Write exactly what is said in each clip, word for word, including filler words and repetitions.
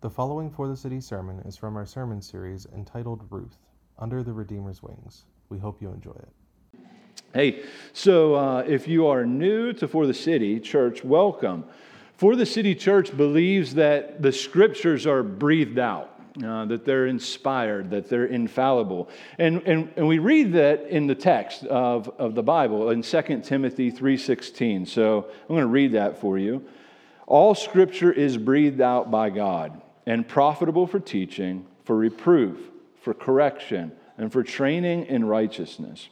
The following For the City sermon is from our sermon series entitled Ruth, Under the Redeemer's Wings. We hope you enjoy it. Hey, so uh, if you are new to For the City Church, welcome. For the City Church believes that the Scriptures are breathed out, uh, that they're inspired, that they're infallible. And, and, and we read that in the text of, of the Bible in Second Timothy three sixteen. So I'm going to read that for you. All Scripture is breathed out by God and profitable for teaching, for reproof, for correction, and for training in righteousness.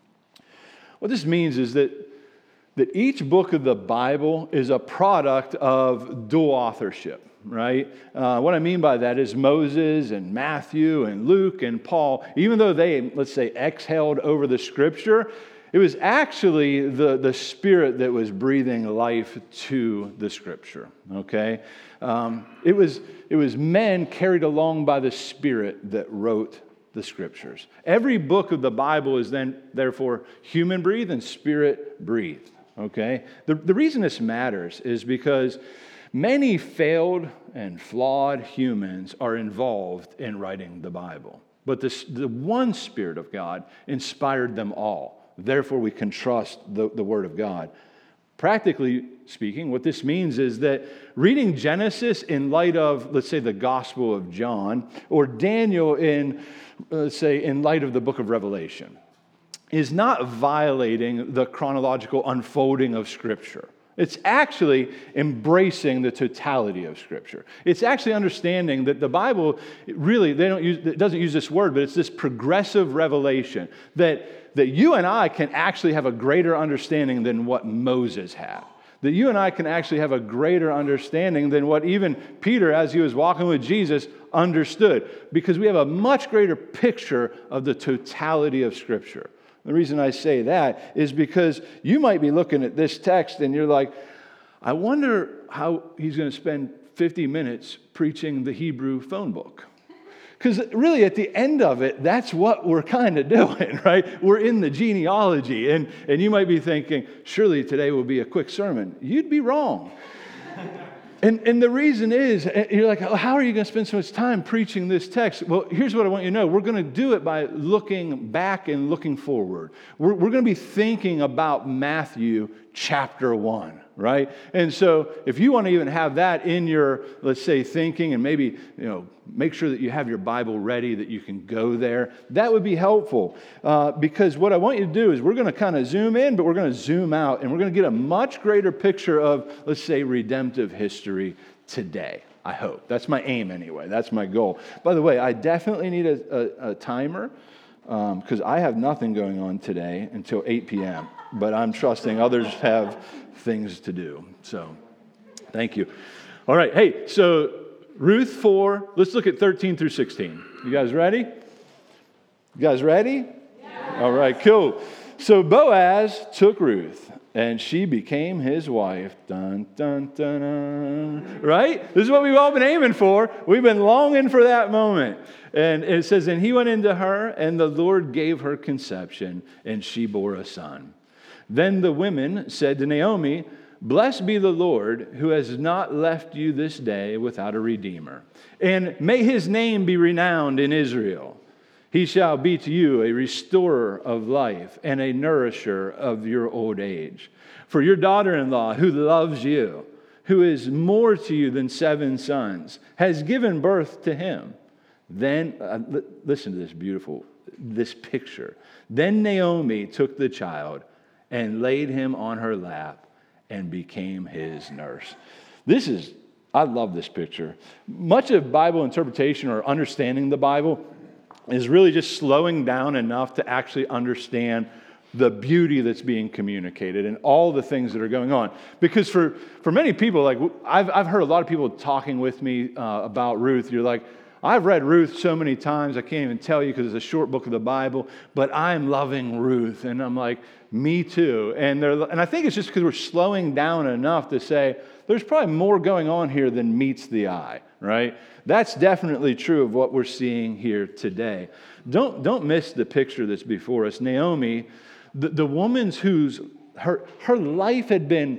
What this means is that, that each book of the Bible is a product of dual authorship, right? Uh, what I mean by that is Moses and Matthew and Luke and Paul, even though they, let's say, exhaled over the Scripture, it was actually the, the Spirit that was breathing life to the Scripture, okay? Um, it was, it was men carried along by the Spirit that wrote the Scriptures. Every book of the Bible is then, therefore, human-breathed and Spirit-breathed, okay? The, the reason this matters is because many failed and flawed humans are involved in writing the Bible. But this, the one Spirit of God inspired them all. Therefore, we can trust the, the Word of God. Practically speaking, what this means is that reading Genesis in light of, let's say, the Gospel of John, or Daniel in, let's say, in light of the book of Revelation, is not violating the chronological unfolding of Scripture. It's actually embracing the totality of Scripture. It's actually understanding that the Bible, really, they don't use, it doesn't use this word, but it's this progressive revelation that, that you and I can actually have a greater understanding than what Moses had. That you and I can actually have a greater understanding than what even Peter, as he was walking with Jesus, understood. Because we have a much greater picture of the totality of Scripture. The reason I say that is because you might be looking at this text and you're like, I wonder how he's going to spend fifty minutes preaching the Hebrew phone book. Because really at the end of it, that's what we're kind of doing, right? We're in the genealogy. And, and you might be thinking, surely today will be a quick sermon. You'd be wrong. And, and the reason is, you're like, oh, how are you going to spend so much time preaching this text? Well, here's what I want you to know. We're going to do it by looking back and looking forward. We're, we're going to be thinking about Matthew chapter one, right? And so if you want to even have that in your, let's say, thinking, and maybe, you know, make sure that you have your Bible ready, that you can go there, that would be helpful. Uh, because what I want you to do is we're going to kind of zoom in, but we're going to zoom out, and we're going to get a much greater picture of, let's say, redemptive history today. I hope. That's my aim anyway. That's my goal. By the way, I definitely need a, a, a timer because um, I have nothing going on today until eight p.m., but I'm trusting others have things to do. So, thank you. All right. Hey, so Ruth four, let's look at thirteen through sixteen. You guys ready? You guys ready? Yeah. All right, cool. So Boaz took Ruth, and she became his wife. Dun, dun, dun, dun. Right? This is what we've all been aiming for. We've been longing for that moment. And it says, and he went into her, and the Lord gave her conception, and she bore a son. Then the women said to Naomi, blessed be the Lord, who has not left you this day without a redeemer. And may his name be renowned in Israel. He shall be to you a restorer of life and a nourisher of your old age. For your daughter-in-law, who loves you, who is more to you than seven sons, has given birth to him. Then, uh, l- listen to this beautiful, this picture. Then Naomi took the child and laid him on her lap and became his nurse. This is, I love this picture. Much of Bible interpretation or understanding the Bible is really just slowing down enough to actually understand the beauty that's being communicated and all the things that are going on. Because for, for many people, like I've, I've heard a lot of people talking with me uh, about Ruth. You're like, I've read Ruth so many times, I can't even tell you because it's a short book of the Bible, but I'm loving Ruth. And I'm like, me too. And, and I think it's just because we're slowing down enough to say, there's probably more going on here than meets the eye, right? That's definitely true of what we're seeing here today. Don't, don't miss the picture that's before us. Naomi, the, the woman whose, her, her life had been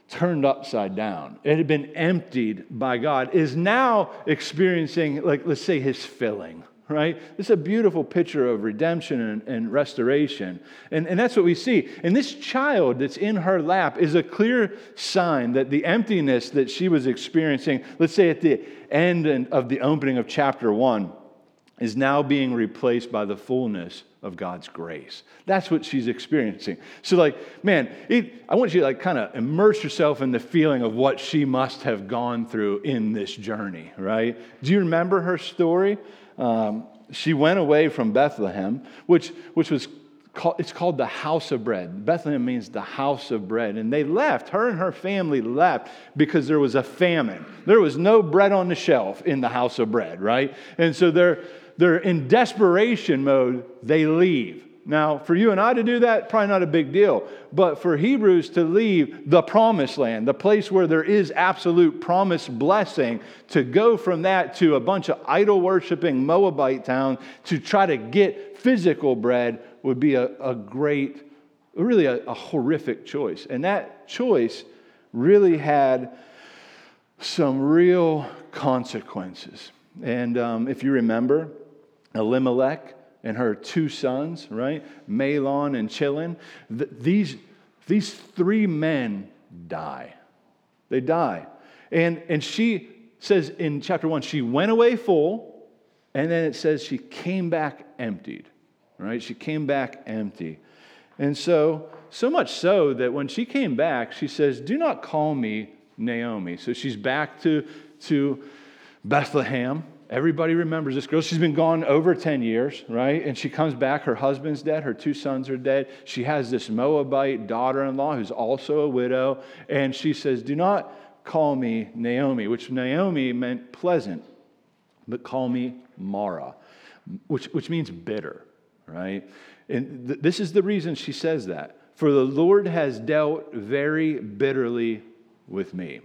turned upside down. It had been emptied by God, is now experiencing, like, let's say, his filling, right? This is a beautiful picture of redemption and, and restoration. And, and that's what we see. And this child that's in her lap is a clear sign that the emptiness that she was experiencing, let's say at the end of the opening of chapter one, is now being replaced by the fullness of God's grace. That's what she's experiencing. So like, man, it, I want you to like kind of immerse yourself in the feeling of what she must have gone through in this journey, right? Do you remember her story? Um, she went away from Bethlehem, which, which was called, it's called the house of bread. Bethlehem means the house of bread. And they left, her and her family left because there was a famine. There was no bread on the shelf in the house of bread, right? And so they're They're in desperation mode, they leave. Now, for you and I to do that, probably not a big deal. But for Hebrews to leave the promised land, the place where there is absolute promised blessing, to go from that to a bunch of idol-worshiping Moabite towns to try to get physical bread would be a, a great, really a, a horrific choice. And that choice really had some real consequences. And um, if you remember, Elimelech and her two sons, right? Mahlon and Chilion. Th- these, these three men die. They die. And, and she says in chapter one, she went away full, and then it says she came back emptied, right? She came back empty. And so, so much so that when she came back, she says, do not call me Naomi. So she's back to, to Bethlehem. Everybody remembers this girl. She's been gone over ten years, right? And she comes back. Her husband's dead. Her two sons are dead. She has this Moabite daughter-in-law who's also a widow. And she says, do not call me Naomi, which Naomi meant pleasant, but call me Mara, which, which means bitter, right? And th- this is the reason she says that. For the Lord has dealt very bitterly with me.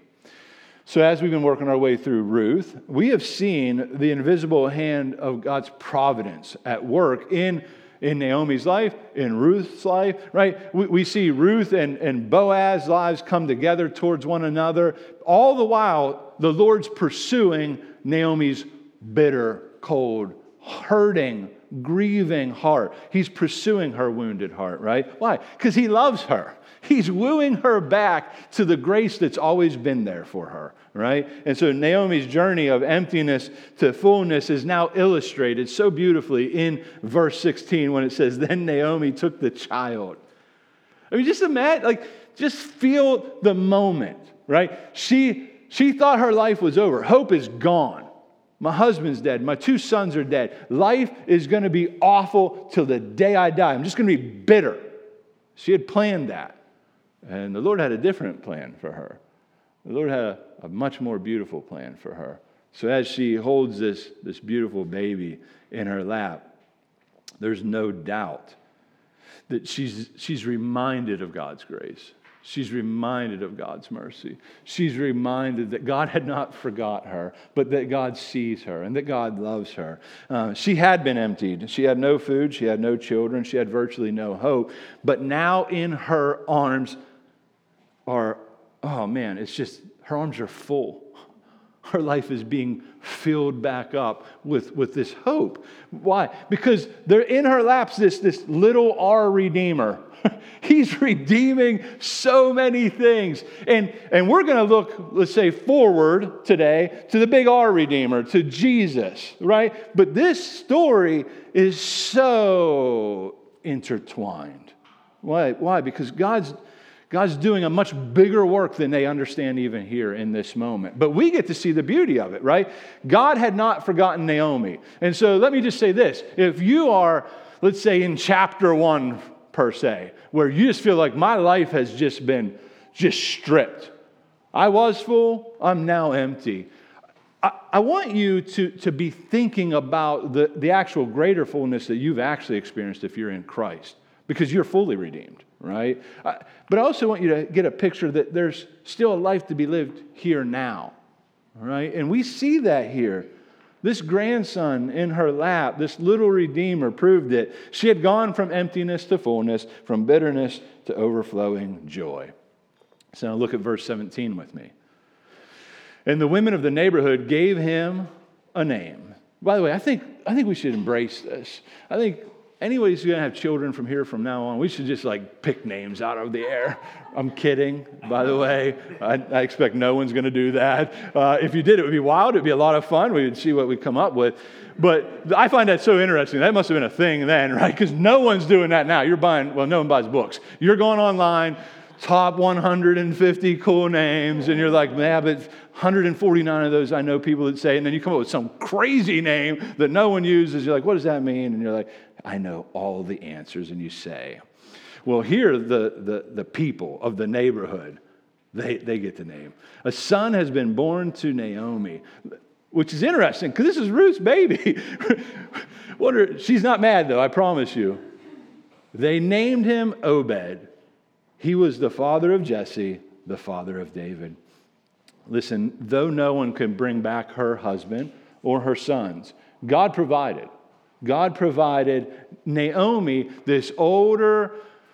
So as we've been working our way through Ruth, we have seen the invisible hand of God's providence at work in, in Naomi's life, in Ruth's life, right? We, we see Ruth and, and Boaz's lives come together towards one another. All the while, the Lord's pursuing Naomi's bitter, cold, hurting, grieving heart. He's pursuing her wounded heart, right? Why? Because he loves her. He's wooing her back to the grace that's always been there for her, right? And so Naomi's journey of emptiness to fullness is now illustrated so beautifully in verse sixteen when it says, then Naomi took the child. I mean, just imagine, like, just feel the moment, right? She, she thought her life was over. Hope is gone. My husband's dead. My two sons are dead. Life is going to be awful till the day I die. I'm just going to be bitter. She had planned that. And the Lord had a different plan for her. The Lord had a, a much more beautiful plan for her. So as she holds this, this beautiful baby in her lap, there's no doubt that she's, she's reminded of God's grace. She's reminded of God's mercy. She's reminded that God had not forgot her, but that God sees her and that God loves her. Uh, she had been emptied. She had no food. She had no children. She had virtually no hope. But now in her arms are, oh man, it's just, her arms are full. Her life is being filled back up with, with this hope. Why? Because they're in her laps, this, this little R Redeemer. He's redeeming so many things. And, and we're going to look, let's say, forward today to the big R Redeemer, to Jesus, right? But this story is so intertwined. Why? Why? Because God's God's doing a much bigger work than they understand even here in this moment. But we get to see the beauty of it, right? God had not forgotten Naomi. And so let me just say this. If you are, let's say, in chapter one, per se, where you just feel like my life has just been just stripped. I was full, I'm now empty. I, I want you to, to be thinking about the, the actual greater fullness that you've actually experienced if you're in Christ, because you're fully redeemed, right? I, but I also want you to get a picture that there's still a life to be lived here now, right? And we see that here. This grandson in her lap, this little redeemer, proved it. She had gone from emptiness to fullness, from bitterness to overflowing joy. So now look at verse seventeen with me. And the women of the neighborhood gave him a name. By the way, I think I think we should embrace this. I think anybody who's going to have children from here from now on, we should just like pick names out of the air. I'm kidding, by the way. I, I expect no one's going to do that. Uh, if you did, it would be wild. It would be a lot of fun. We would see what we come up with. But I find that so interesting. That must have been a thing then, right? Because no one's doing that now. You're buying, well, no one buys books. You're going online, top one hundred fifty cool names, and you're like, man, but one hundred forty-nine of those I know people that say, and then you come up with some crazy name that no one uses. You're like, what does that mean? And you're like, I know all the answers, and you say. Well, here, the, the, the people of the neighborhood, they, they get the name. A son has been born to Naomi, which is interesting, because this is Ruth's baby. Wonder, she's not mad, though, I promise you. They named him Obed. He was the father of Jesse, the father of David. Listen, though no one can bring back her husband or her sons, God provided. God provided Naomi, this older,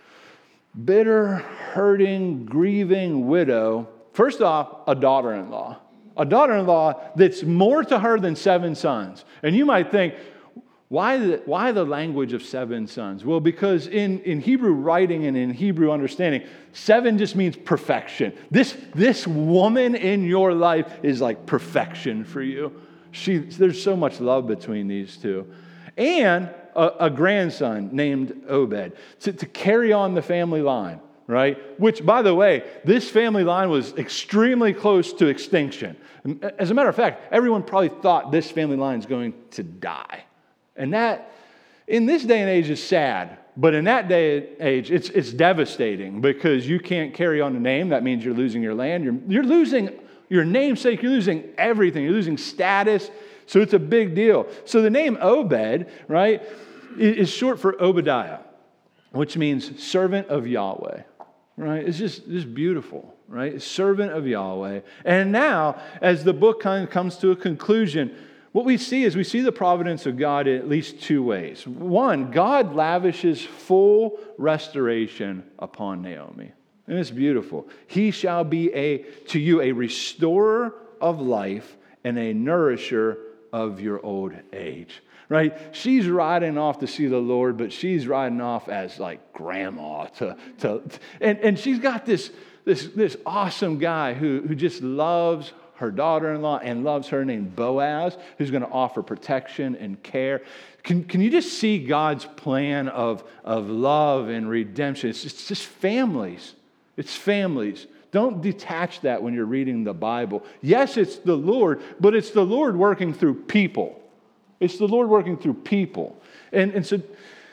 bitter, hurting, grieving widow, first off, a daughter-in-law. A daughter-in-law that's more to her than seven sons. And you might think, why the, why the language of seven sons? Well, because in, in Hebrew writing and in Hebrew understanding, seven just means perfection. This, this woman in your life is like perfection for you. She, there's so much love between these two. And a, a grandson named Obed to, to carry on the family line, right? Which, by the way, this family line was extremely close to extinction. As a matter of fact, everyone probably thought this family line is going to die. And that, in this day and age, is sad. But in that day and age, it's it's devastating because you can't carry on the name. That means you're losing your land. You're, you're losing your namesake. You're losing everything. You're losing status. So it's a big deal. So the name Obed, right, is short for Obadiah, which means servant of Yahweh, right? It's just, just beautiful, right? Servant of Yahweh. And now, as the book kind of comes to a conclusion, what we see is we see the providence of God in at least two ways. One, God lavishes full restoration upon Naomi. And it's beautiful. He shall be a to you a restorer of life and a nourisher of your old age. Right? She's riding off to see the Lord, but she's riding off as like grandma to to and, and she's got this, this, this awesome guy who, who just loves her daughter-in-law and loves her, named Boaz, who's going to offer protection and care. Can, can you just see God's plan of, of love and redemption? It's just, it's just families. It's families. Don't detach that when you're reading the Bible. Yes, it's the Lord, but it's the Lord working through people. It's the Lord working through people. And, and so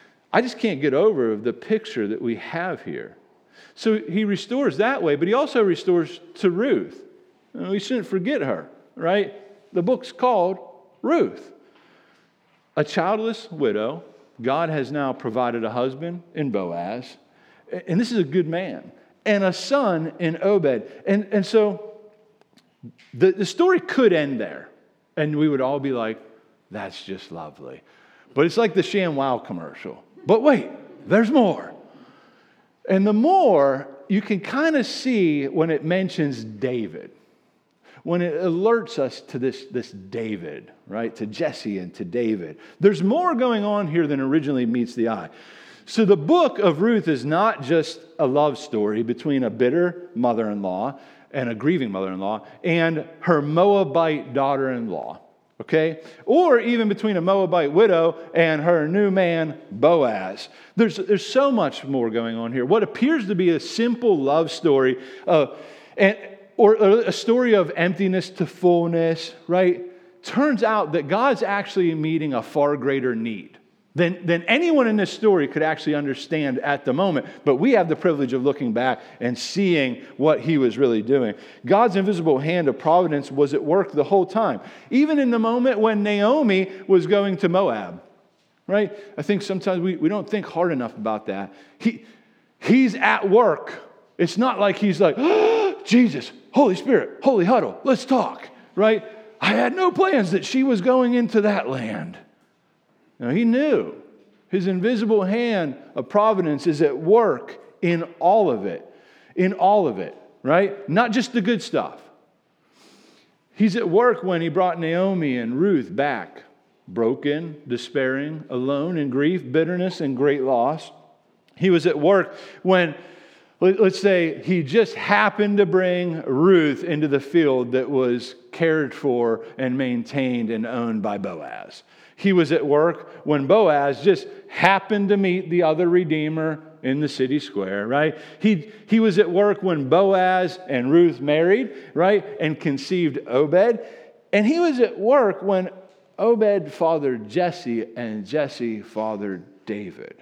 I just can't get over the picture that we have here. So he restores that way, but he also restores to Ruth. We shouldn't forget her, right? The book's called Ruth. A childless widow. God has now provided a husband in Boaz. And this is a good man. And a son in Obed. And, and so the, the story could end there. And we would all be like, that's just lovely. But it's like the ShamWow commercial. But wait, there's more. And the more you can kind of see when it mentions David. When it alerts us to this, this David, right? To Jesse and to David. There's more going on here than originally meets the eye. So the book of Ruth is not just a love story between a bitter mother-in-law and a grieving mother-in-law and her Moabite daughter-in-law, okay? Or even between a Moabite widow and her new man, Boaz. There's, there's so much more going on here. What appears to be a simple love story, uh, and Or a story of emptiness to fullness, right? Turns out that God's actually meeting a far greater need than, than anyone in this story could actually understand at the moment. But we have the privilege of looking back and seeing what he was really doing. God's invisible hand of providence was at work the whole time. Even in the moment when Naomi was going to Moab, right? I think sometimes we, we don't think hard enough about that. He, he's at work. It's not like he's like, oh, Jesus, Holy Spirit, holy huddle, let's talk, right? I had no plans that she was going into that land. Now, he knew his invisible hand of providence is at work in all of it, in all of it. right? Not just the good stuff. He's at work when he brought Naomi and Ruth back, broken, despairing, alone in grief, bitterness, and great loss. He was at work when, let's say, he just happened to bring Ruth into the field that was cared for and maintained and owned by Boaz. He was at work when Boaz just happened to meet the other redeemer in the city square, right? He, he was at work when Boaz and Ruth married, right? And conceived Obed. And he was at work when Obed fathered Jesse and Jesse fathered David.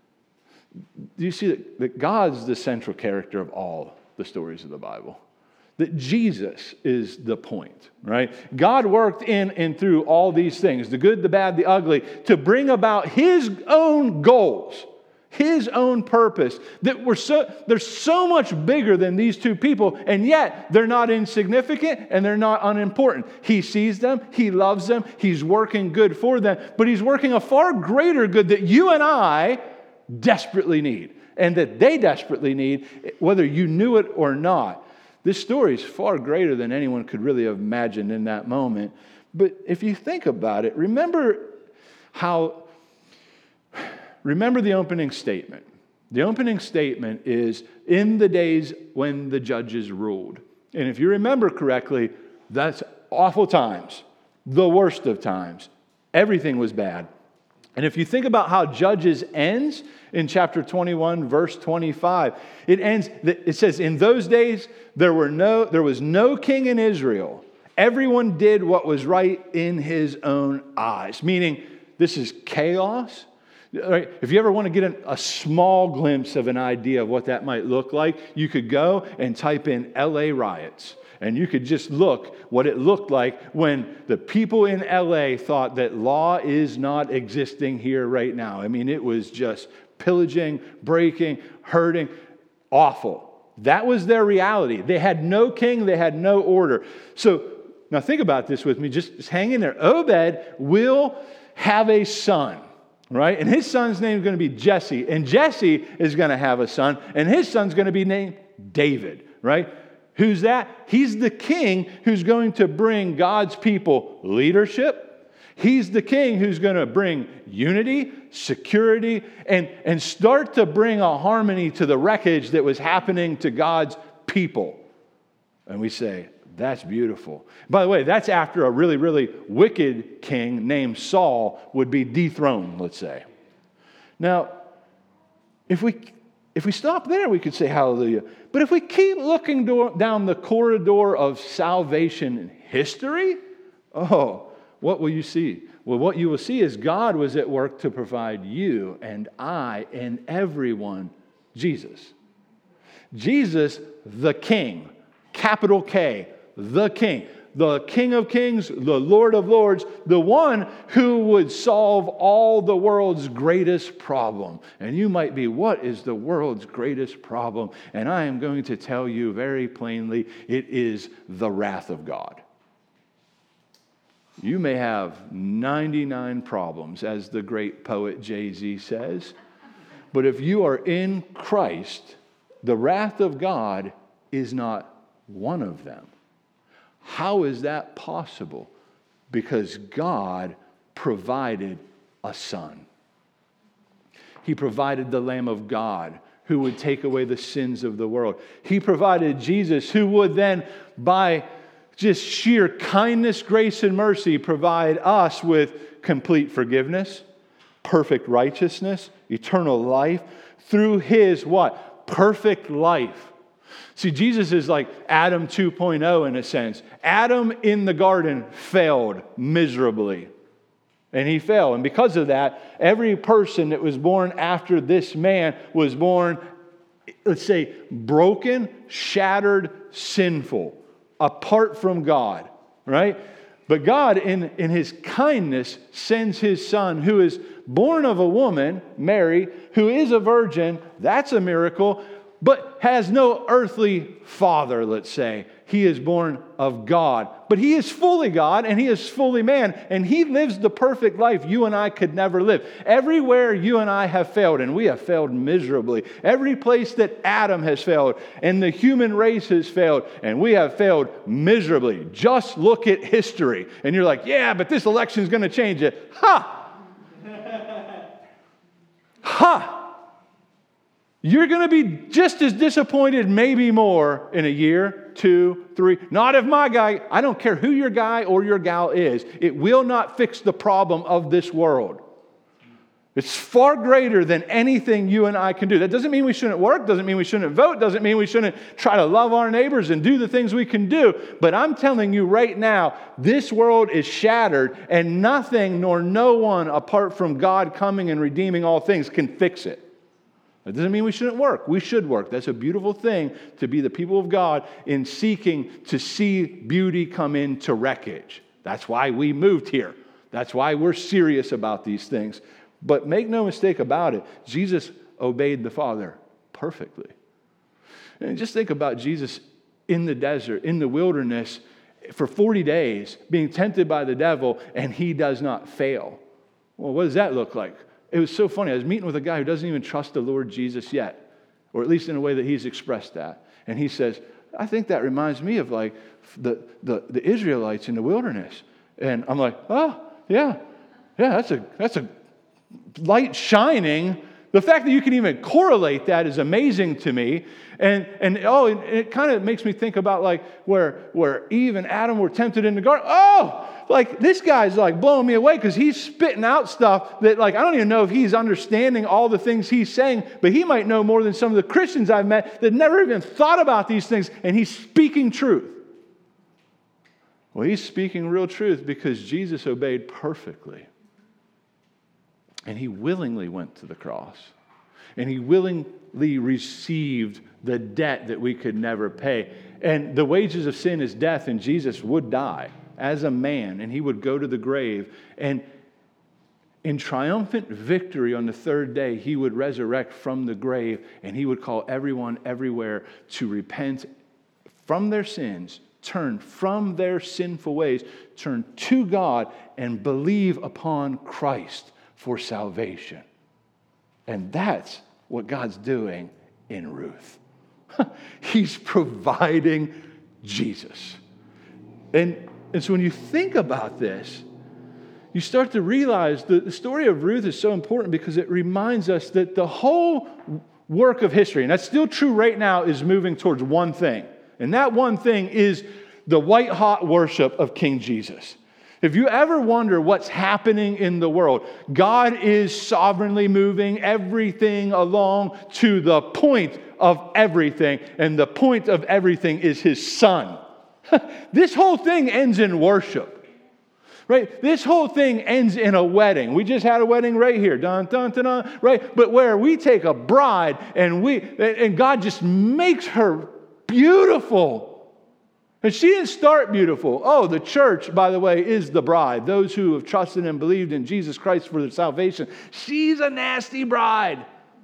Do you see that, that God's the central character of all the stories of the Bible? That Jesus is the point, right? God worked in and through all these things, the good, the bad, the ugly, to bring about His own goals, His own purpose, that were so, they're so much bigger than these two people, and yet they're not insignificant and they're not unimportant. He sees them, He loves them, He's working good for them, but He's working a far greater good that you and I desperately need, and that they desperately need, whether you knew it or not. This story is far greater than anyone could really have imagined in that moment. But if you think about it, remember how, remember the opening statement. The opening statement is, in the days when the judges ruled. And if you remember correctly, that's awful times, the worst of times. Everything was bad. And if you think about how Judges ends in chapter twenty-one, verse twenty-five, it ends, it says, in those days there were no, there was no king in Israel. Everyone did what was right in his own eyes. Meaning, this is chaos. Right? If you ever want to get an, a small glimpse of an idea of what that might look like, you could go and type in L A riots. And you could just look what it looked like when the people in L A thought that law is not existing here right now. I mean, it was just pillaging, breaking, hurting, awful. That was their reality. They had no king, they had no order. So now think about this with me, just, just hang in there. Obed will have a son, right? And his son's name is going to be Jesse. And Jesse is going to have a son, and his son's going to be named David, right? Who's that? He's the king who's going to bring God's people leadership. He's the king who's going to bring unity, security, and, and start to bring a harmony to the wreckage that was happening to God's people. And we say, that's beautiful. By the way, that's after a really, really wicked king named Saul would be dethroned, let's say. Now, if we... If we stop there, we could say hallelujah. But if we keep looking do- down the corridor of salvation in history, oh, what will you see? Well, what you will see is God was at work to provide you and I and everyone Jesus. Jesus, the King, capital K, the King. The King of Kings, the Lord of Lords, the one who would solve all the world's greatest problem. And you might be, what is the world's greatest problem? And I am going to tell you very plainly, it is the wrath of God. You may have ninety-nine problems, as the great poet Jay-Z says, but if you are in Christ, the wrath of God is not one of them. How is that possible? Because God provided a son. He provided the Lamb of God who would take away the sins of the world. He provided Jesus who would then, by just sheer kindness, grace, and mercy, provide us with complete forgiveness, perfect righteousness, eternal life, through His what? Perfect life. See, Jesus is like Adam two point oh in a sense. Adam in the garden failed miserably. And he fell. And because of that, every person that was born after this man was born, let's say, broken, shattered, sinful, apart from God, right? But God, in, in His kindness, sends His Son, who is born of a woman, Mary, who is a virgin. That's a miracle. but has no earthly father, let's say. He is born of God. But he is fully God and he is fully man. And he lives the perfect life you and I could never live. Everywhere you and I have failed, and we have failed miserably. Every place that Adam has failed and the human race has failed, and we have failed miserably. Just look at history. And you're like, yeah, but this election is going to change it. Ha! Ha! You're going to be just as disappointed, maybe more, in a year, two, three. Not if my guy, I don't care who your guy or your gal is. It will not fix the problem of this world. It's far greater than anything you and I can do. That doesn't mean we shouldn't work, doesn't mean we shouldn't vote, doesn't mean we shouldn't try to love our neighbors and do the things we can do. But I'm telling you right now, this world is shattered, and nothing nor no one apart from God coming and redeeming all things can fix it. That doesn't mean we shouldn't work. We should work. That's a beautiful thing to be the people of God in seeking to see beauty come into wreckage. That's why we moved here. That's why we're serious about these things. But make no mistake about it, Jesus obeyed the Father perfectly. And just think about Jesus in the desert, in the wilderness, for forty days, being tempted by the devil, and he does not fail. Well, what does that look like? It was so funny. I was meeting with a guy who doesn't even trust the Lord Jesus yet, or at least in a way that he's expressed that. And he says, I think that reminds me of like the, the, the Israelites in the wilderness. And I'm like, oh, yeah, yeah, that's a that's a light shining. The fact that you can even correlate that is amazing to me. And and oh, it, it kind of makes me think about like where where Eve and Adam were tempted in the garden. Oh, like this guy's like blowing me away because he's spitting out stuff that like I don't even know if he's understanding all the things he's saying, but he might know more than some of the Christians I've met that never even thought about these things, and he's speaking truth. Well, he's speaking real truth because Jesus obeyed perfectly. And he willingly went to the cross. And he willingly received the debt that we could never pay. And the wages of sin is death, and Jesus would die as a man, and he would go to the grave. And in triumphant victory on the third day, he would resurrect from the grave, and he would call everyone everywhere to repent from their sins, turn from their sinful ways, turn to God, and believe upon Christ for salvation. And that's what God's doing in Ruth. He's providing Jesus. And, and so when you think about this, you start to realize that the story of Ruth is so important because it reminds us that the whole work of history, and that's still true right now, is moving towards one thing. And that one thing is the white-hot worship of King Jesus. If you ever wonder what's happening in the world, God is sovereignly moving everything along to the point of everything, and the point of everything is His Son. This whole thing ends in worship, right? This whole thing ends in a wedding. We just had a wedding right here, dun, dun, dun, dun, right? But where we take a bride and we and God just makes her beautiful. And she didn't start beautiful. Oh, the church, by the way, is the bride. Those who have trusted and believed in Jesus Christ for their salvation. She's a nasty bride.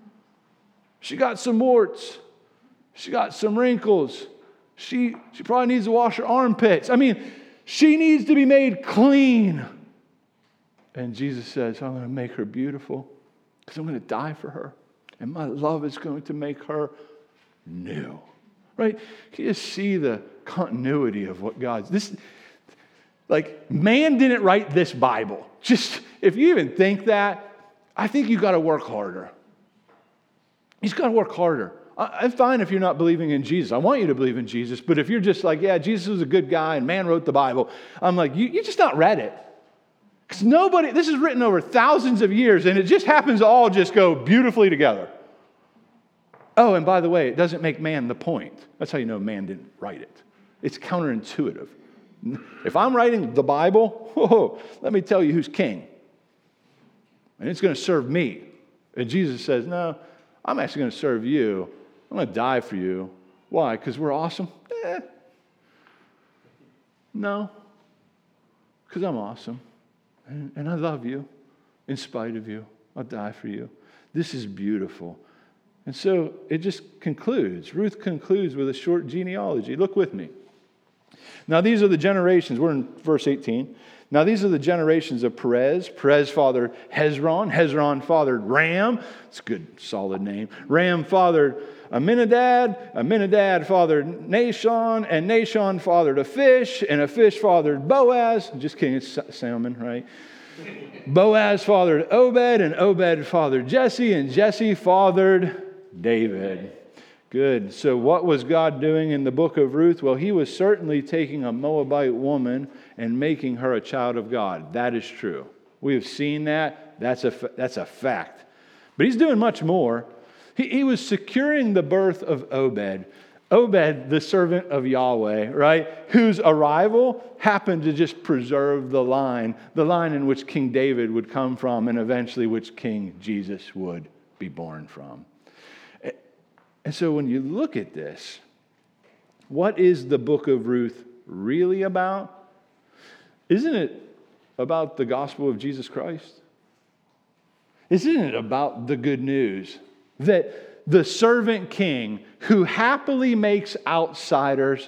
She got some warts. She got some wrinkles. She, she probably needs to wash her armpits. I mean, she needs to be made clean. And Jesus says, I'm going to make her beautiful because I'm going to die for her. And my love is going to make her new. Right? You just see the continuity of what God's... This, like, man didn't write this Bible. Just, if you even think that, I think you got to work harder. You've got to work harder. I'm fine if you're not believing in Jesus. I want you to believe in Jesus. But if you're just like, yeah, Jesus was a good guy and man wrote the Bible, I'm like, you, you just not read it. Because nobody... This is written over thousands of years, and it just happens to all just go beautifully together. Oh, and by the way, it doesn't make man the point. That's how you know man didn't write it. It's counterintuitive. If I'm writing the Bible, oh, let me tell you who's king. And it's going to serve me. And Jesus says, no, I'm actually going to serve you. I'm going to die for you. Why? Because we're awesome? Eh. No. Because I'm awesome. And, and I love you in spite of you. I'll die for you. This is beautiful. And so it just concludes. Ruth concludes with a short genealogy. Look with me. Now these are the generations. We're in verse eighteen. Now these are the generations of Perez. Perez fathered Hezron. Hezron fathered Ram. It's a good, solid name. Ram fathered Aminadab. Aminadab fathered Nashon. And Nashon fathered a fish. And a fish fathered Boaz. Just kidding, it's salmon, right? Boaz fathered Obed. And Obed fathered Jesse. And Jesse fathered David. Good. So what was God doing in the book of Ruth? Well, he was certainly taking a Moabite woman and making her a child of God. That is true. We have seen that. That's a, that's a fact. But he's doing much more. He, he was securing the birth of Obed. Obed, the servant of Yahweh, right? Whose arrival happened to just preserve the line, the line in which King David would come from and eventually which King Jesus would be born from. And so when you look at this, what is the book of Ruth really about? Isn't it about the gospel of Jesus Christ? Isn't it about the good news that the servant king who happily makes outsiders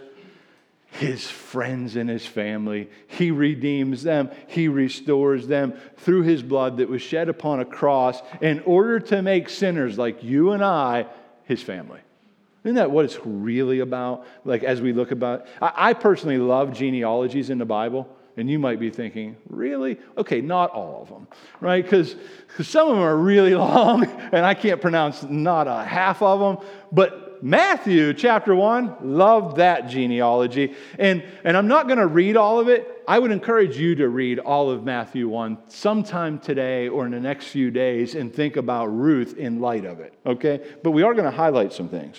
his friends and his family, he redeems them, he restores them through his blood that was shed upon a cross in order to make sinners like you and I his family. Isn't that what it's really about? Like as we look about, I, I personally love genealogies in the Bible. And you might be thinking, really? Okay, not all of them, right? Because some of them are really long, and I can't pronounce not a half of them. But Matthew chapter one, love that genealogy. And, and I'm not going to read all of it. I would encourage you to read all of Matthew one sometime today or in the next few days and think about Ruth in light of it, okay? But we are going to highlight some things.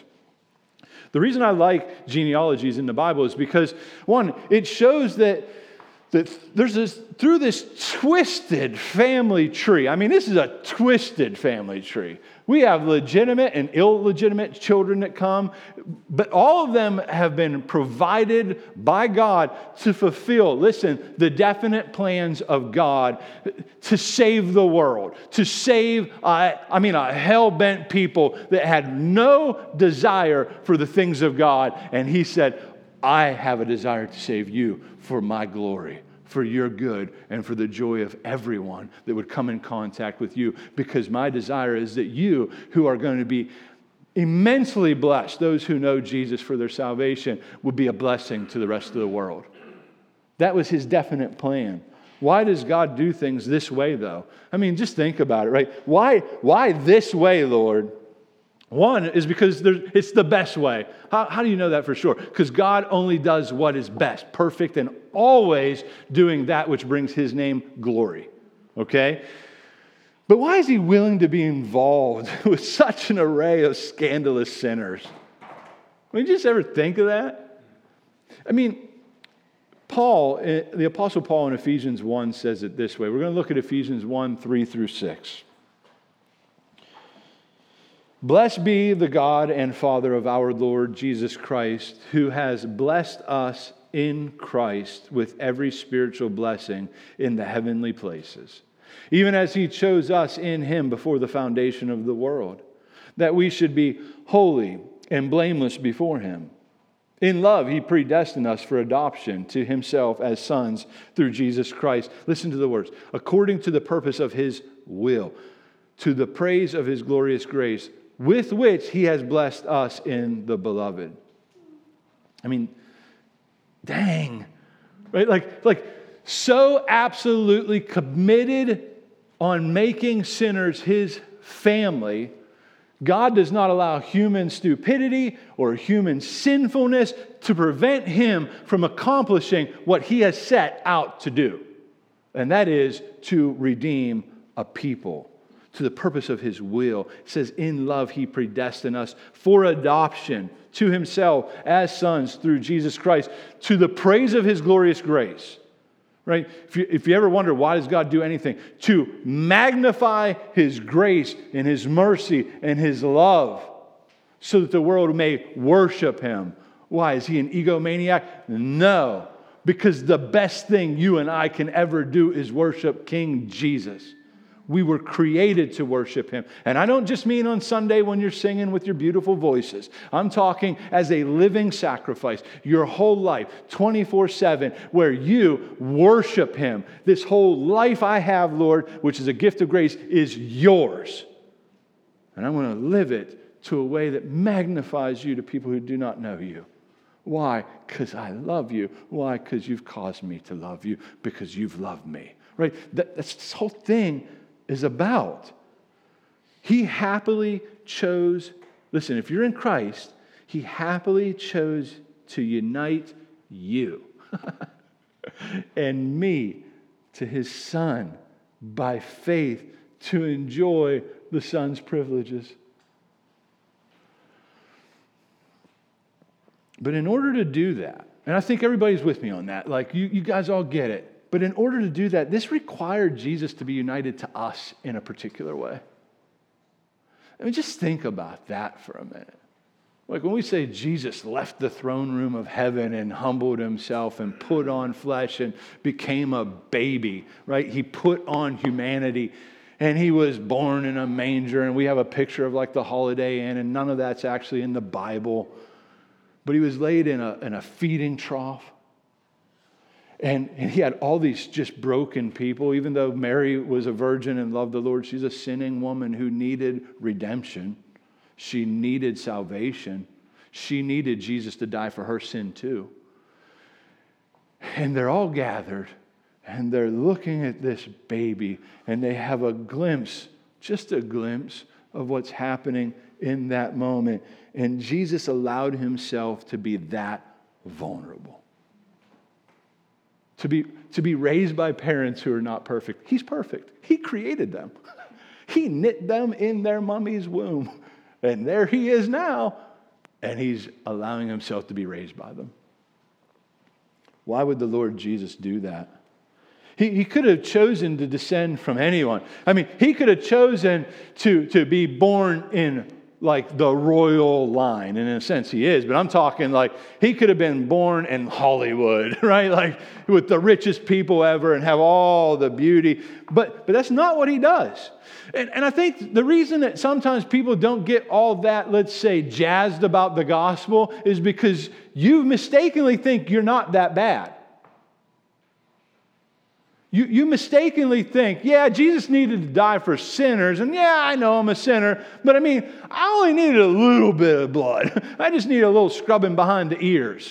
The reason I like genealogies in the Bible is because, one, it shows that that there's this, through this twisted family tree. I mean, this is a twisted family tree. We have legitimate and illegitimate children that come, but all of them have been provided by God to fulfill, listen, the definite plans of God to save the world, to save, uh, I mean, a hell-bent people that had no desire for the things of God. And he said, I have a desire to save you for my glory, for your good, and for the joy of everyone that would come in contact with you. Because my desire is that you, who are going to be immensely blessed, those who know Jesus for their salvation, would be a blessing to the rest of the world. That was his definite plan. Why does God do things this way, though? I mean, just think about it, right? Why, why this way, Lord? One is because it's the best way. How, how do you know that for sure? Because God only does what is best, perfect, and always doing that which brings his name glory. Okay? But why is he willing to be involved with such an array of scandalous sinners? I mean, just ever think of that? I mean, Paul, the Apostle Paul in Ephesians one says it this way. We're going to look at Ephesians one, three through six. Blessed be the God and Father of our Lord Jesus Christ, who has blessed us in Christ with every spiritual blessing in the heavenly places, even as he chose us in him before the foundation of the world, that we should be holy and blameless before him. In love, he predestined us for adoption to himself as sons through Jesus Christ. Listen to the words. According to the purpose of his will, to the praise of his glorious grace, with which he has blessed us in the beloved. I mean, dang. Right? Like, like so absolutely committed on making sinners his family, God does not allow human stupidity or human sinfulness to prevent him from accomplishing what he has set out to do. And that is to redeem a people to the purpose of his will. It says, in love he predestined us for adoption to himself as sons through Jesus Christ, to the praise of his glorious grace. Right? If you, if you ever wonder why does God do anything? To magnify his grace and his mercy and his love so that the world may worship him. Why? Is he an egomaniac? No. Because the best thing you and I can ever do is worship King Jesus. We were created to worship Him. And I don't just mean on Sunday when you're singing with your beautiful voices. I'm talking as a living sacrifice, your whole life, twenty-four seven, where you worship Him. This whole life I have, Lord, which is a gift of grace, is yours. And I want to live it to a way that magnifies you to people who do not know you. Why? Because I love you. Why? Because you've caused me to love you, because you've loved me. Right? That, that's this whole thing is about. He happily chose, listen, if you're in Christ, He happily chose to unite you and me to His Son by faith to enjoy the Son's privileges. But in order to do that, and I think everybody's with me on that, like you, you guys all get it. But in order to do that, this required Jesus to be united to us in a particular way. I mean, just think about that for a minute. Like when we say Jesus left the throne room of heaven and humbled Himself and put on flesh and became a baby, right? He put on humanity and He was born in a manger, and we have a picture of like the Holiday Inn, and none of that's actually in the Bible. But He was laid in a, in a feeding trough. And, and He had all these just broken people. Even though Mary was a virgin and loved the Lord, she's a sinning woman who needed redemption. She needed salvation. She needed Jesus to die for her sin too. And they're all gathered, and they're looking at this baby, and they have a glimpse, just a glimpse of what's happening in that moment. And Jesus allowed Himself to be that vulnerable. To be, to be raised by parents who are not perfect. He's perfect. He created them. He knit them in their mommy's womb. And there He is now. And He's allowing Himself to be raised by them. Why would the Lord Jesus do that? He, he could have chosen to descend from anyone. I mean, He could have chosen to, to be born in like the royal line, and in a sense He is, but I'm talking like He could have been born in Hollywood, right? Like with the richest people ever and have all the beauty, but but that's not what He does. And, and I think the reason that sometimes people don't get all that, let's say, jazzed about the gospel is because you mistakenly think you're not that bad. You, you mistakenly think, yeah, Jesus needed to die for sinners, and yeah, I know I'm a sinner, but I mean, I only needed a little bit of blood. I just need a little scrubbing behind the ears.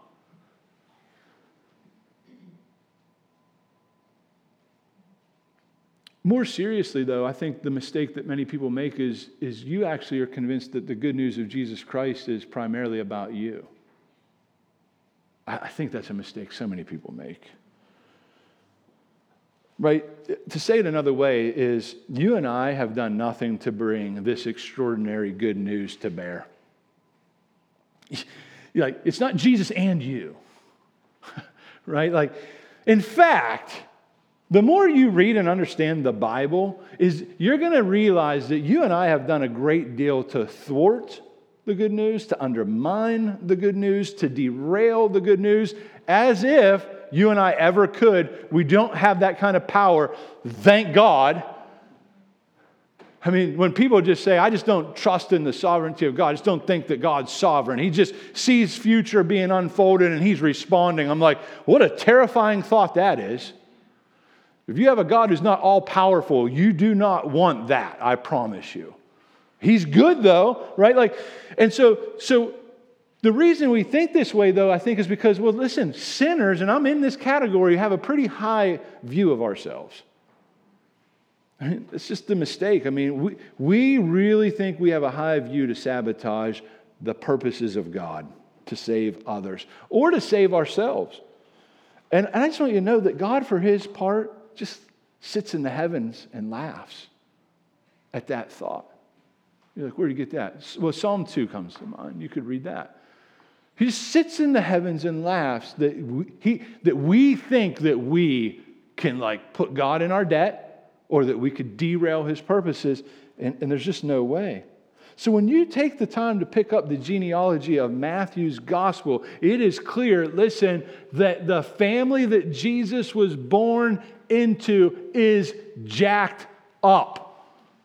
More seriously, though, I think the mistake that many people make is, is you actually are convinced that the good news of Jesus Christ is primarily about you. I, I think that's a mistake so many people make. Right? To say it another way is you and I have done nothing to bring this extraordinary good news to bear. Like, it's not Jesus and you. Right? Like, in fact, the more you read and understand the Bible, is you're going to realize that you and I have done a great deal to thwart the good news, to undermine the good news, to derail the good news, as if you and I ever could. We don't have that kind of power, thank God. I mean, when people just say, I just don't trust in the sovereignty of God, I just don't think that God's sovereign. He just sees future being unfolded and He's responding. I'm like, what a terrifying thought that is. If you have a God who's not all-powerful, you do not want that, I promise you. He's good, though, right? Like, and so, so the reason we think this way, though, I think is because, well, listen, sinners, and I'm in this category, have a pretty high view of ourselves. I mean, it's just a mistake. I mean, we, we really think we have a high view to sabotage the purposes of God, to save others, or to save ourselves. And, and I just want you to know that God, for His part, just sits in the heavens and laughs at that thought. You're like, where do you get that? Well, Psalm two comes to mind. You could read that. He just sits in the heavens and laughs that we, he, that we think that we can like put God in our debt or that we could derail His purposes, and, and there's just no way. So when you take the time to pick up the genealogy of Matthew's gospel, it is clear, listen, that the family that Jesus was born into is jacked up.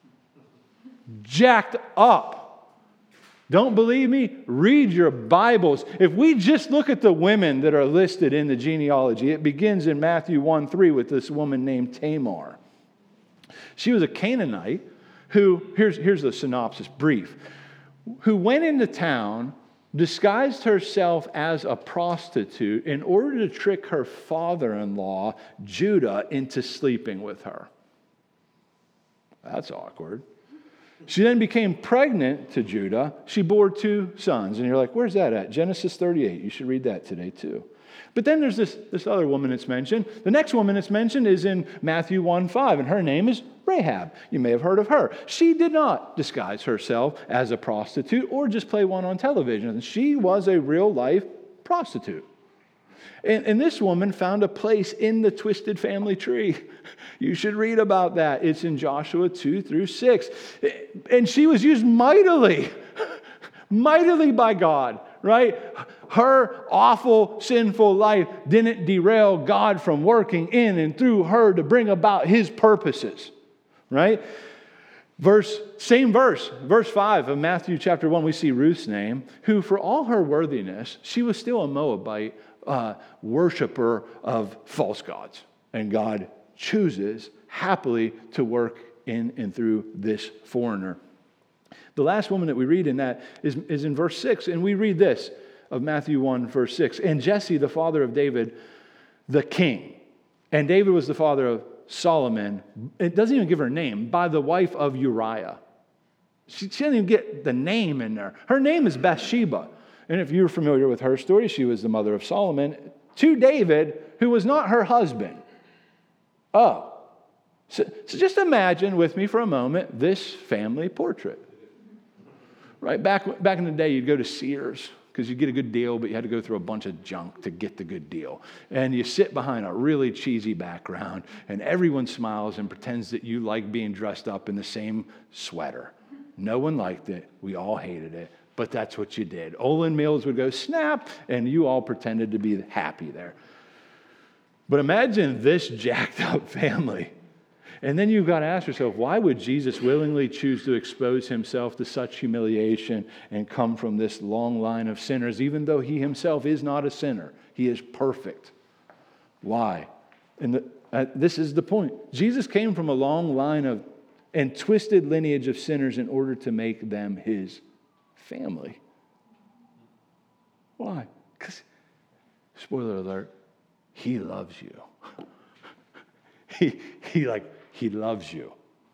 Jacked up. Don't believe me? Read your Bibles. If we just look at the women that are listed in the genealogy, it begins in Matthew one three with this woman named Tamar. She was a Canaanite who, here's, here's the synopsis, brief, who went into town, disguised herself as a prostitute in order to trick her father-in-law, Judah, into sleeping with her. That's awkward. She then became pregnant to Judah. She bore two sons. And you're like, where's that at? Genesis thirty-eight. You should read that today too. But then there's this, this other woman that's mentioned. The next woman that's mentioned is in Matthew one five, and her name is Rahab. You may have heard of her. She did not disguise herself as a prostitute or just play one on television. She was a real-life prostitute. And, and this woman found a place in the twisted family tree. You should read about that. It's in Joshua two through six. And she was used mightily, mightily by God, right? Her awful, sinful life didn't derail God from working in and through her to bring about his purposes, right? Verse, same verse, verse five of Matthew chapter one, we see Ruth's name, who for all her worthiness, she was still a Moabite uh, worshiper of false gods. And God chooses happily to work in and through this foreigner. The last woman that we read in that is, is in verse six, and we read this of Matthew one, verse six. And Jesse, the father of David, the king. And David was the father of Solomon. It doesn't even give her name, by the wife of Uriah. She, she doesn't even get the name in there. Her name is Bathsheba. And if you're familiar with her story, she was the mother of Solomon to David, who was not her husband. Oh. So, so just imagine with me for a moment this family portrait. Right? Back, back in the day, you'd go to Sears because you get a good deal, but you had to go through a bunch of junk to get the good deal. And you sit behind a really cheesy background, and everyone smiles and pretends that you like being dressed up in the same sweater. No one liked it. We all hated it, but that's what you did. Olin Mills would go snap, and you all pretended to be happy there. But imagine this jacked up family. And then you've got to ask yourself, why would Jesus willingly choose to expose himself to such humiliation and come from this long line of sinners, even though he himself is not a sinner? He is perfect. Why? And the, uh, this is the point. Jesus came from a long line of and twisted lineage of sinners in order to make them his family. Why? Because, spoiler alert, he loves you. he, he like, He loves you.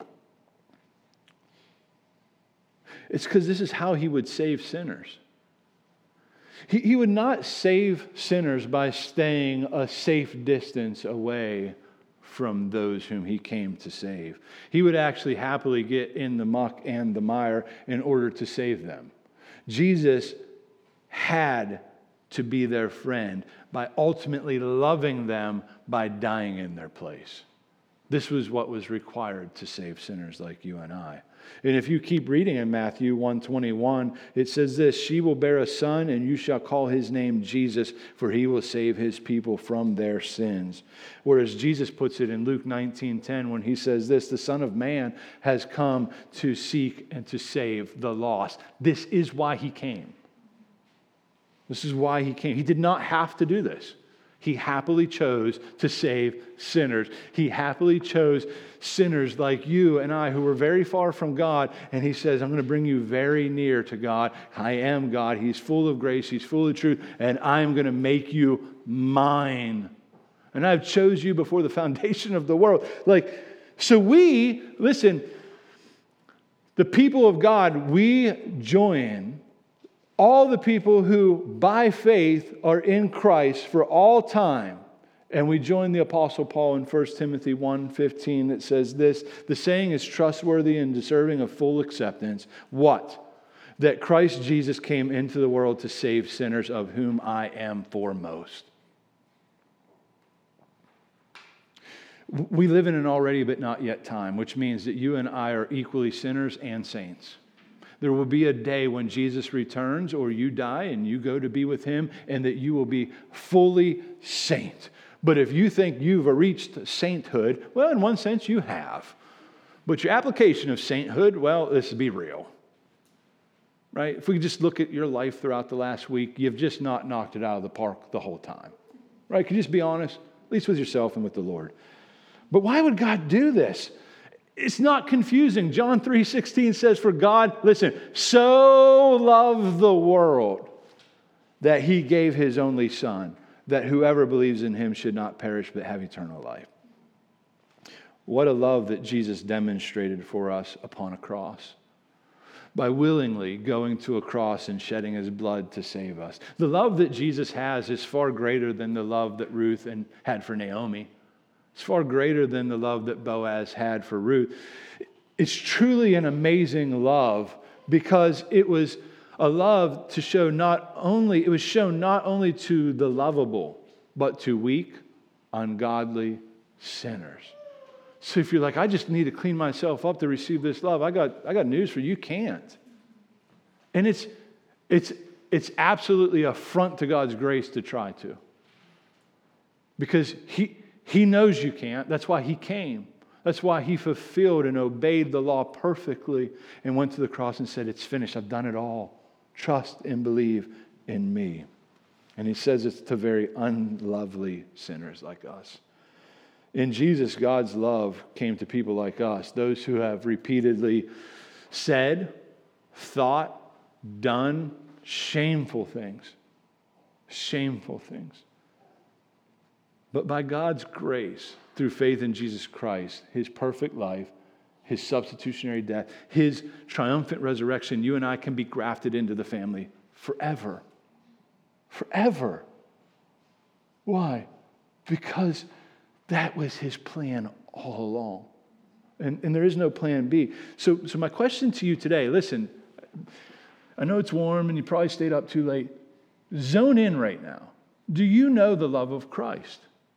It's because this is how he would save sinners. He, he would not save sinners by staying a safe distance away from those whom he came to save. He would actually happily get in the muck and the mire in order to save them. Jesus had to be their friend by ultimately loving them by dying in their place. This was what was required to save sinners like you and I. And if you keep reading in Matthew one twenty-one, it says this, she will bear a son, and you shall call his name Jesus, for he will save his people from their sins. Whereas Jesus puts it in Luke nineteen ten when he says this, the Son of Man has come to seek and to save the lost. This is why he came. This is why he came. He did not have to do this. He happily chose to save sinners. He happily chose sinners like you and I who were very far from God. And he says, I'm going to bring you very near to God. I am God. He's full of grace. He's full of truth. And I'm going to make you mine. And I've chose you before the foundation of the world. Like, so we, listen, the people of God, we join all the people who, by faith, are in Christ for all time. And we join the Apostle Paul in First Timothy one fifteen that says this, the saying is trustworthy and deserving of full acceptance. What? That Christ Jesus came into the world to save sinners, of whom I am foremost. We live in an already but not yet time, which means that you and I are equally sinners and saints. There will be a day when Jesus returns or you die and you go to be with him, and that you will be fully saint. But if you think you've reached sainthood, well, in one sense you have. But your application of sainthood, well, let's be real. Right? If we just look at your life throughout the last week, you've just not knocked it out of the park the whole time. Right? Can you just be honest? At least with yourself and with the Lord. But why would God do this? It's not confusing. John three sixteen says, for God, listen, so loved the world that he gave his only son, that whoever believes in him should not perish but have eternal life. What a love that Jesus demonstrated for us upon a cross, by willingly going to a cross and shedding his blood to save us. The love that Jesus has is far greater than the love that Ruth and had for Naomi. It's far greater than the love that Boaz had for Ruth. It's truly an amazing love because it was a love to show not only, it was shown not only to the lovable, but to weak, ungodly sinners. So if you're like, I just need to clean myself up to receive this love, I got, I got news for you. You can't. And it's, it's, it's absolutely an affront to God's grace to try to. Because he, he knows you can't. That's why he came. That's why he fulfilled and obeyed the law perfectly and went to the cross and said, it's finished. I've done it all. Trust and believe in me. And he says it's to very unlovely sinners like us. In Jesus, God's love came to people like us, those who have repeatedly said, thought, done shameful things. Shameful things. But by God's grace, through faith in Jesus Christ, his perfect life, his substitutionary death, his triumphant resurrection, you and I can be grafted into the family forever. Forever. Why? Because that was his plan all along. And, and there is no plan B. So, so my question to you today, listen, I know it's warm and you probably stayed up too late. Zone in right now. Do you know the love of Christ?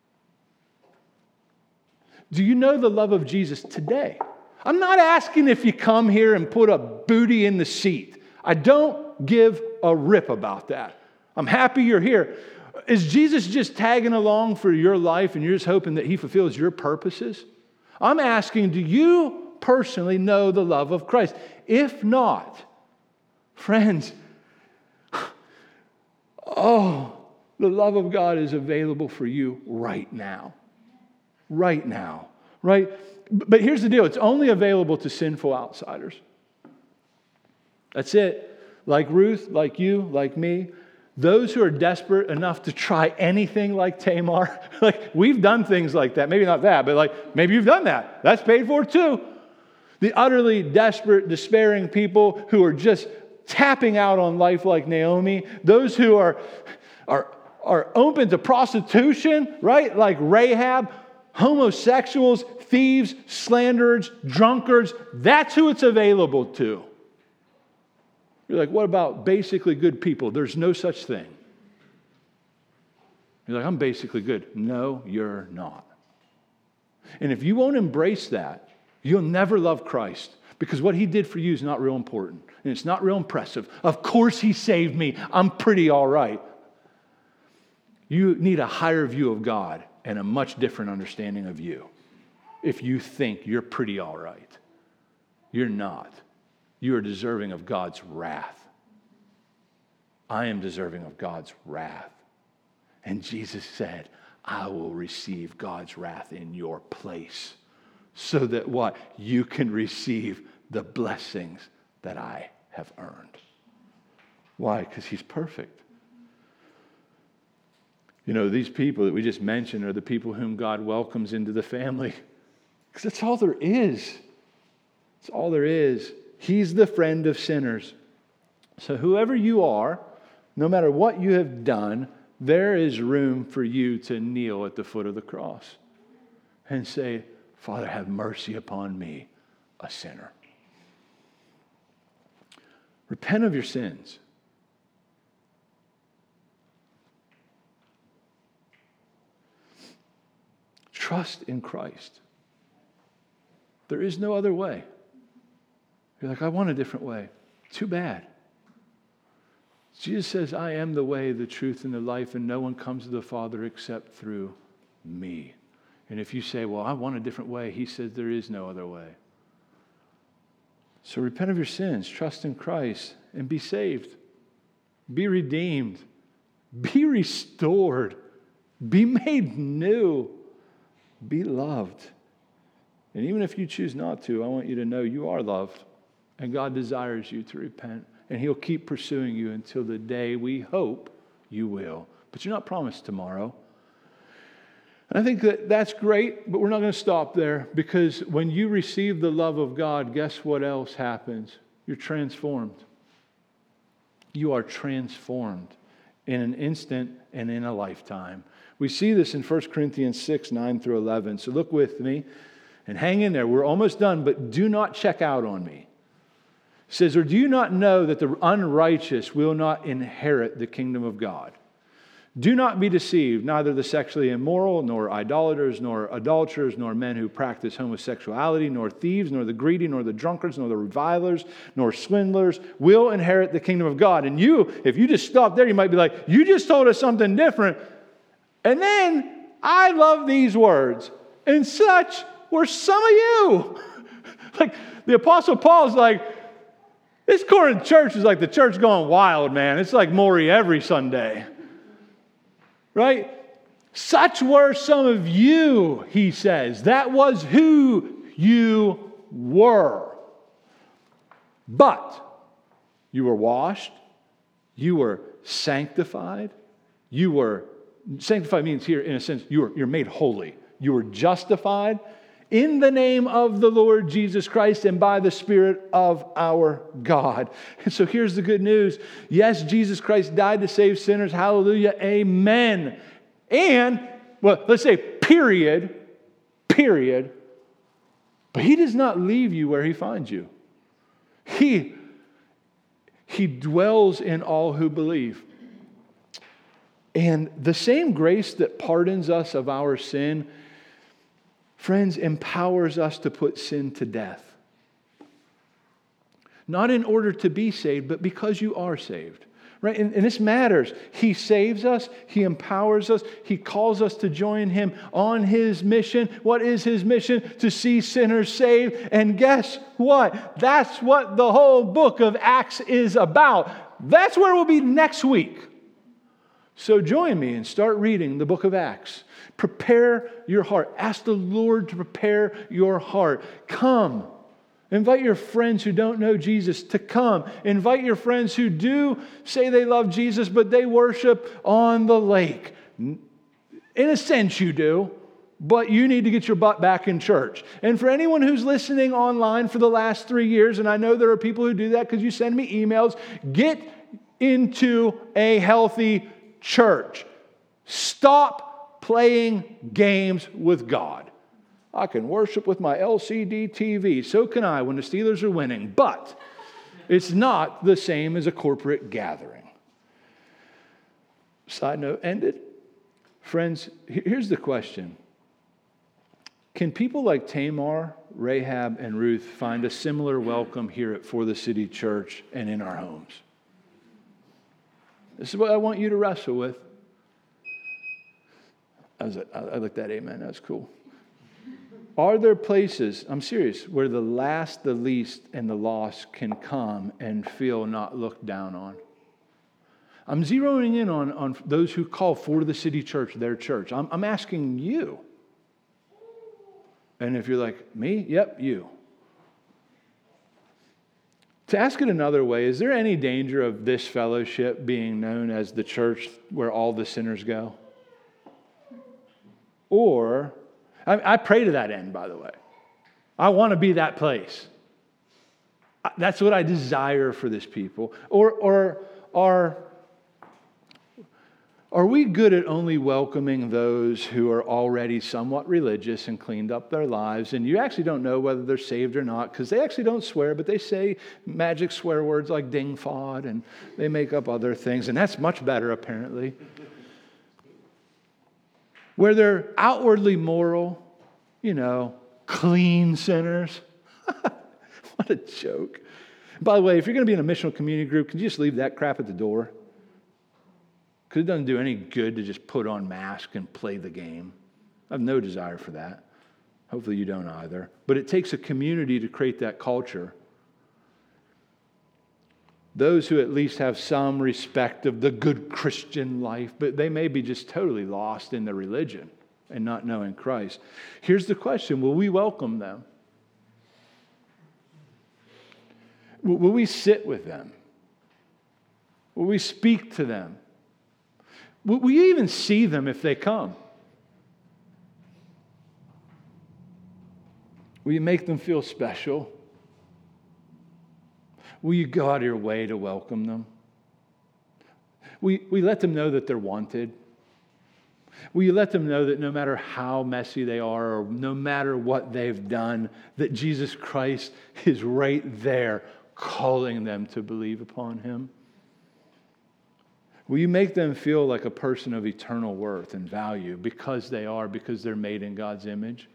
Do you know the love of Jesus today? I'm not asking if you come here and put a booty in the seat. I don't give a rip about that. I'm happy you're here. Is Jesus just tagging along for your life and you're just hoping that he fulfills your purposes? I'm asking, do you personally know the love of Christ? If not, friends, oh, the love of God is available for you right now. Right now. Right? But here's the deal. It's only available to sinful outsiders. That's it. Like Ruth, like you, like me. Those who are desperate enough to try anything like Tamar, like we've done things like that. Maybe not that, but like maybe you've done that. That's paid for too. The utterly desperate, despairing people who are just tapping out on life like Naomi. Those who are, are, are open to prostitution, right? Like Rahab, homosexuals, thieves, slanderers, drunkards. That's who it's available to. You're like, what about basically good people? There's no such thing. You're like, I'm basically good. No, you're not. And if you won't embrace that, you'll never love Christ because what he did for you is not real important and it's not real impressive. Of course he saved me. I'm pretty all right. You need a higher view of God and a much different understanding of you if you think you're pretty all right. You're not. You are deserving of God's wrath. I am deserving of God's wrath. And Jesus said, I will receive God's wrath in your place so that what? You can receive the blessings that I have earned. Why? Because he's perfect. You know, these people that we just mentioned are the people whom God welcomes into the family. Because that's all there is. That's all there is. He's the friend of sinners. So whoever you are, no matter what you have done, there is room for you to kneel at the foot of the cross and say, Father, have mercy upon me, a sinner. Repent of your sins. Trust in Christ. There is no other way. You're like, I want a different way. Too bad. Jesus says, I am the way, the truth, and the life, and no one comes to the Father except through me. And if you say, well, I want a different way, he says there is no other way. So repent of your sins, trust in Christ, and be saved. Be redeemed. Be restored. Be made new. Be loved. And even if you choose not to, I want you to know you are loved. And God desires you to repent. And He'll keep pursuing you until the day we hope you will. But you're not promised tomorrow. And I think that that's great, but we're not going to stop there, because when you receive the love of God, guess what else happens? You're transformed. You are transformed in an instant and in a lifetime. We see this in First Corinthians six, nine through eleven. So look with me and hang in there. We're almost done, but do not check out on me. It says, or do you not know that the unrighteous will not inherit the kingdom of God? Do not be deceived, neither the sexually immoral, nor idolaters, nor adulterers, nor men who practice homosexuality, nor thieves, nor the greedy, nor the drunkards, nor the revilers, nor swindlers will inherit the kingdom of God. And you, if you just stop there, you might be like, you just told us something different. And then, I love these words, and such were some of you. Like, the Apostle Paul's like, this Corinth church is like the church gone wild, man. It's like Maury every Sunday. Right? Such were some of you, he says. That was who you were. But you were washed. You were sanctified. You were, sanctified means here, in a sense, you were, you're made holy. You were justified in the name of the Lord Jesus Christ and by the Spirit of our God. And so here's the good news. Yes, Jesus Christ died to save sinners. Hallelujah. Amen. And, well, let's say period, period. But He does not leave you where He finds you. He, he dwells in all who believe. And the same grace that pardons us of our sin, friends, empowers us to put sin to death. Not in order to be saved, but because you are saved. Right? And, and this matters. He saves us. He empowers us. He calls us to join Him on His mission. What is His mission? To see sinners saved. And guess what? That's what the whole book of Acts is about. That's where we'll be next week. So join me and start reading the book of Acts. Prepare your heart. Ask the Lord to prepare your heart. Come. Invite your friends who don't know Jesus to come. Invite your friends who do say they love Jesus, but they worship on the lake. In a sense you do, but you need to get your butt back in church. And for anyone who's listening online for the last three years, and I know there are people who do that because you send me emails, get into a healthy church. Stop playing games with God. I can worship with my L C D T V. So can I when the Steelers are winning. But it's not the same as a corporate gathering. Side note ended. Friends, here's the question. Can people like Tamar, Rahab, and Ruth find a similar welcome here at For the City Church and in our homes? This is what I want you to wrestle with. I, was, I like that amen. That's cool. Are there places, I'm serious, where the last, the least, and the lost can come and feel not looked down on? I'm zeroing in on, on those who call For the City Church their church. I'm, I'm asking you. And if you're like, me? Yep, you. To ask it another way, is there any danger of this fellowship being known as the church where all the sinners go? Or, I, I pray to that end, by the way. I want to be that place. That's what I desire for this people. Or, or are, are we good at only welcoming those who are already somewhat religious and cleaned up their lives, and you actually don't know whether they're saved or not, because they actually don't swear, but they say magic swear words like ding fod, and they make up other things, and that's much better, apparently. Where they're outwardly moral, you know, clean sinners. What a joke. By the way, if you're going to be in a missional community group, can you just leave that crap at the door? Because it doesn't do any good to just put on mask and play the game. I have no desire for that. Hopefully you don't either. But it takes a community to create that culture. those who at least have some respect of the good Christian life, but they may be just totally lost in their religion and not knowing Christ. Here's the question: will we welcome them? Will, will we sit with them? Will we speak to them? Will we even see them if they come? Will you make them feel special? Will you go out of your way to welcome them? Will you, will you let them know that they're wanted? Will you let them know that no matter how messy they are or no matter what they've done, that Jesus Christ is right there calling them to believe upon Him? Will you make them feel like a person of eternal worth and value because they are, because they're made in God's image?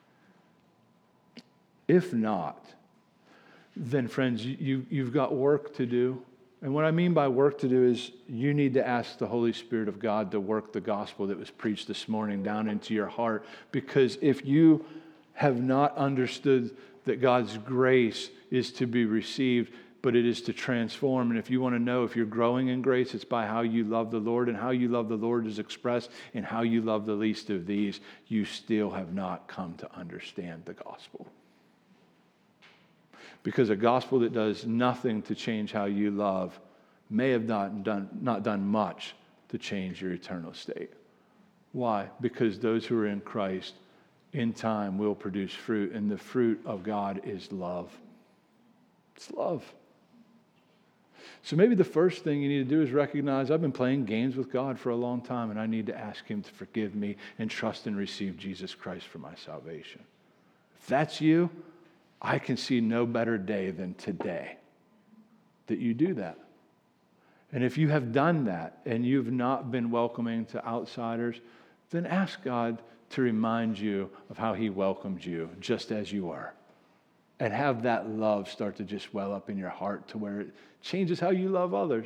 If not, then friends, you, you've got work to do. And what I mean by work to do is you need to ask the Holy Spirit of God to work the gospel that was preached this morning down into your heart. Because if you have not understood that God's grace is to be received, but it is to transform, and if you want to know if you're growing in grace, it's by how you love the Lord, and how you love the Lord is expressed in how you love the least of these, you still have not come to understand the gospel. Because a gospel that does nothing to change how you love may have not done, not done much to change your eternal state. Why? Because those who are in Christ in time will produce fruit, and the fruit of God is love. It's love. So maybe the first thing you need to do is recognize I've been playing games with God for a long time, and I need to ask Him to forgive me and trust and receive Jesus Christ for my salvation. If that's you, I can see no better day than today that you do that. And if you have done that and you've not been welcoming to outsiders, then ask God to remind you of how He welcomed you just as you are. And have that love start to just well up in your heart to where it changes how you love others.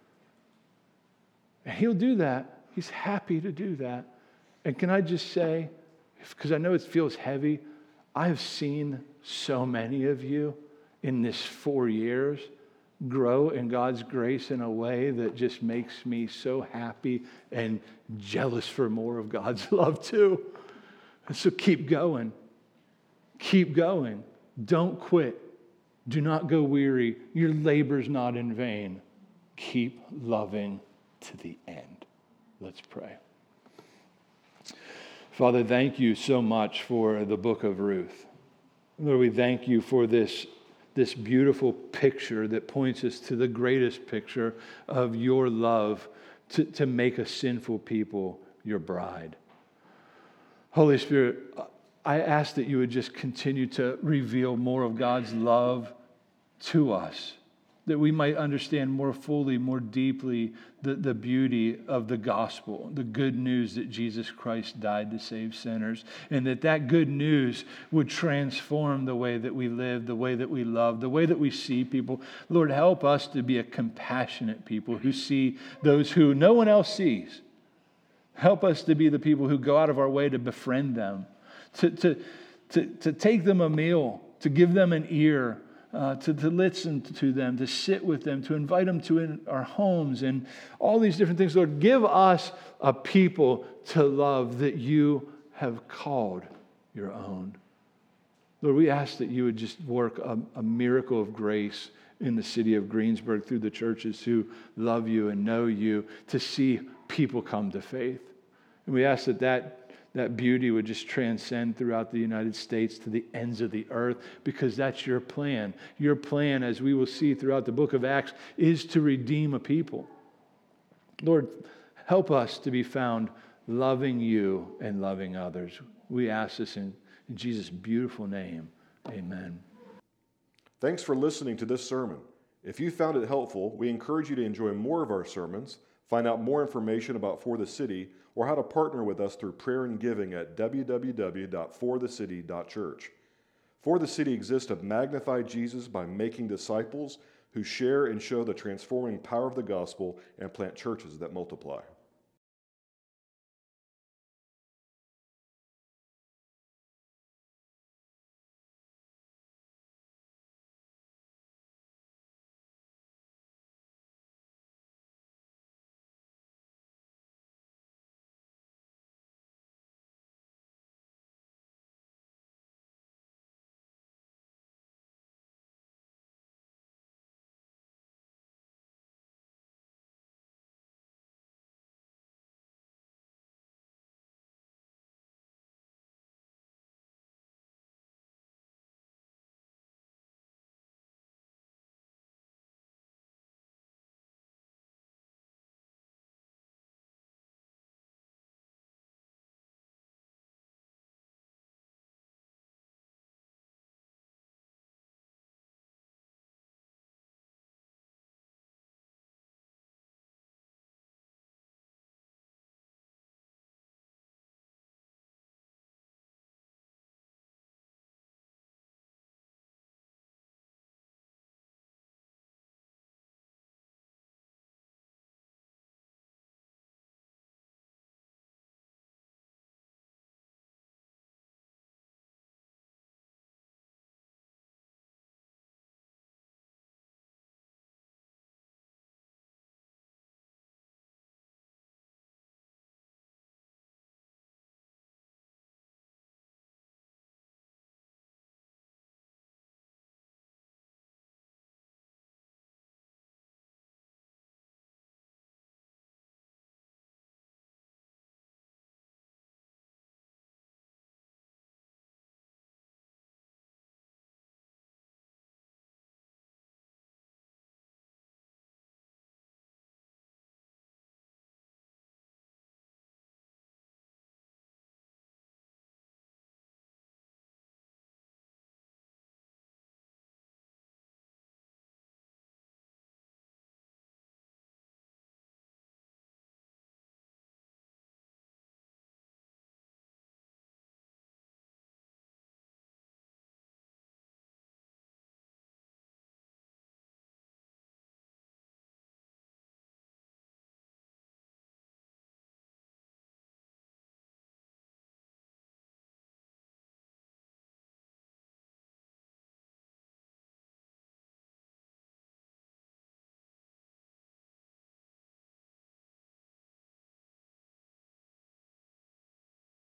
And He'll do that. He's happy to do that. And can I just say, because I know it feels heavy, I have seen so many of you in this four years grow in God's grace in a way that just makes me so happy and jealous for more of God's love too. And so keep going. Keep going. Don't quit. Do not go weary. Your labor's not in vain. Keep loving to the end. Let's pray. Father, thank you so much for the book of Ruth. Lord, we thank you for this, this beautiful picture that points us to the greatest picture of your love to, to make a sinful people your bride. Holy Spirit, I ask that you would just continue to reveal more of God's love to us, that we might understand more fully, more deeply the, the beauty of the gospel, the good news that Jesus Christ died to save sinners, and that that good news would transform the way that we live, the way that we love, the way that we see people. Lord, help us to be a compassionate people who see those who no one else sees. Help us to be the people who go out of our way to befriend them, to, to, to, to take them a meal, to give them an ear, Uh, to, to listen to them, to sit with them, to invite them to in our homes and all these different things. Lord, give us a people to love that you have called your own. Lord, we ask that you would just work a, a miracle of grace in the city of Greensburg through the churches who love you and know you, to see people come to faith. And we ask that that That beauty would just transcend throughout the United States to the ends of the earth, because that's your plan. Your plan, as we will see throughout the book of Acts, is to redeem a people. Lord, help us to be found loving you and loving others. We ask this in, in Jesus' beautiful name. Amen. Thanks for listening to this sermon. If you found it helpful, we encourage you to enjoy more of our sermons, find out more information about For the City, or how to partner with us through prayer and giving at w w w dot for the city dot church. For the City exists to magnify Jesus by making disciples who share and show the transforming power of the gospel and plant churches that multiply.